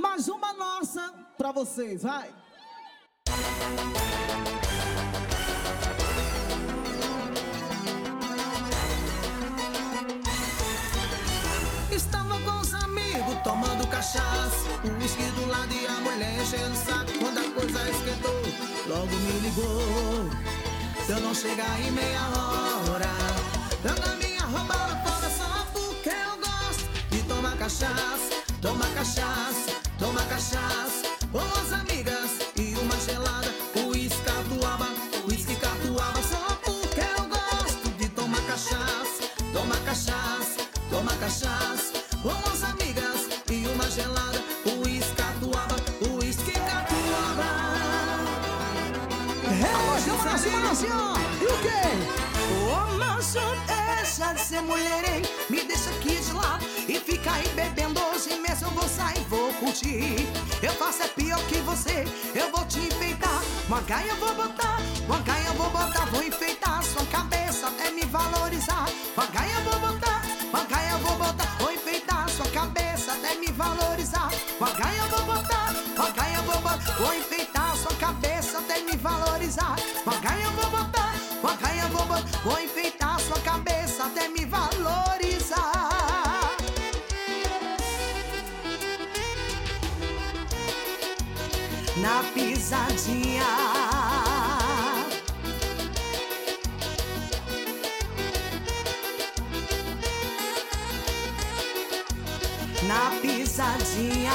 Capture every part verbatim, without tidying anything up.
mais uma nossa pra vocês, vai. Estava com os amigos tomando cachaça, o uísque do lado e a mulher enchendo o saco. Quando a coisa esquentou, logo me ligou. Se eu não chegar em meia hora, joga minha roupa lá fora só porque eu gosto de tomar cachaça, tomar cachaça, tomar cachaça com as amigas e uma gelada, uísque catuaba, uísque catuaba. Só porque eu gosto de tomar cachaça, tomar cachaça, tomar cachaça com as amigas e uma gelada, uísque catuaba, uísque catuaba. Hey, chama na cima, assim, ó. E o quê? Ô, manso, deixa de ser mulher, hein? Me deixa aqui de lado e fica aí bebendo. Hoje mesmo eu vou sair, vou curtir. Eu faço é pior que você, eu vou te enfeitar. Uma gaia eu vou botar, uma gaia eu vou botar. Vou enfeitar sua cabeça até me valorizar. Uma gaia eu vou botar, uma gaia eu vou botar. Vou enfeitar sua cabeça até me valorizar. Uma gaia eu vou botar, uma gaia eu vou botar. Vou enfeitar sua cabeça até me valorizar. Uma gaia eu vou botar, uma gaia eu vou botar. Vou enfeitar sua cabeça até me valorizar. Na pisadinha, na pisadinha,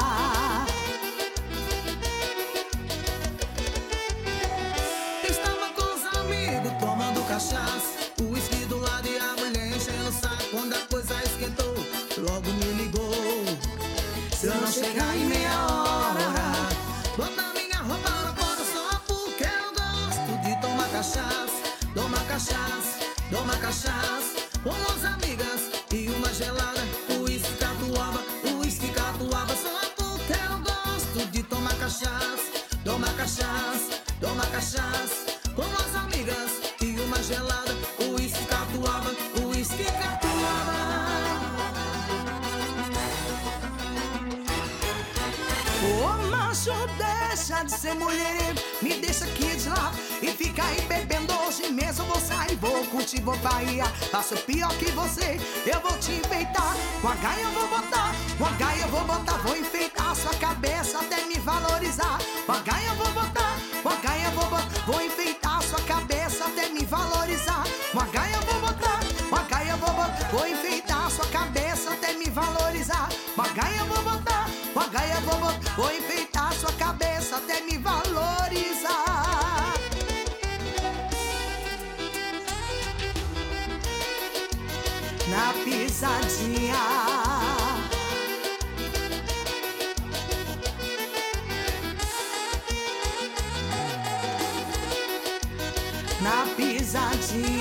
estava com os amigos tomando cachaça, o uísque do lado e a mulher enchendo o saco. Quando a coisa esquentou, logo me ligou. Se eu não chegar em meia hora, bota minha roupa lá fora só porque eu gosto de tomar cachaça, tomar cachaça, tomar cachaça com as amigas e uma gelada, uísque catuaba, uísque catuaba. Só porque eu gosto de tomar cachaça, tomar cachaça, tomar cachaça com as amigas e uma gelada, uísque catuaba, uísque catuaba. ô macho, deixa de ser mulher, me deixa aqui de lá e fica aí bebendo. Hoje mesmo eu vou sair, vou curtir, vou farrear. Faço pior que você, eu vou te enfeitar. Uma gaia eu vou botar, uma gaia eu vou botar. Vou enfeitar sua cabeça até me valorizar. Uma gaia eu vou botar, uma gaia eu vou botar. Vou enfeitar sua cabeça até me valorizar. Uma gaia eu vou botar, uma gaia eu vou botar. Vou enfeitar sua cabeça até me valorizar. Uma gaia eu vou botar, uma gaia eu vou botar. Vou enfeitar sua cabeça até me valorizar. Na pisadinha, na pisadinha.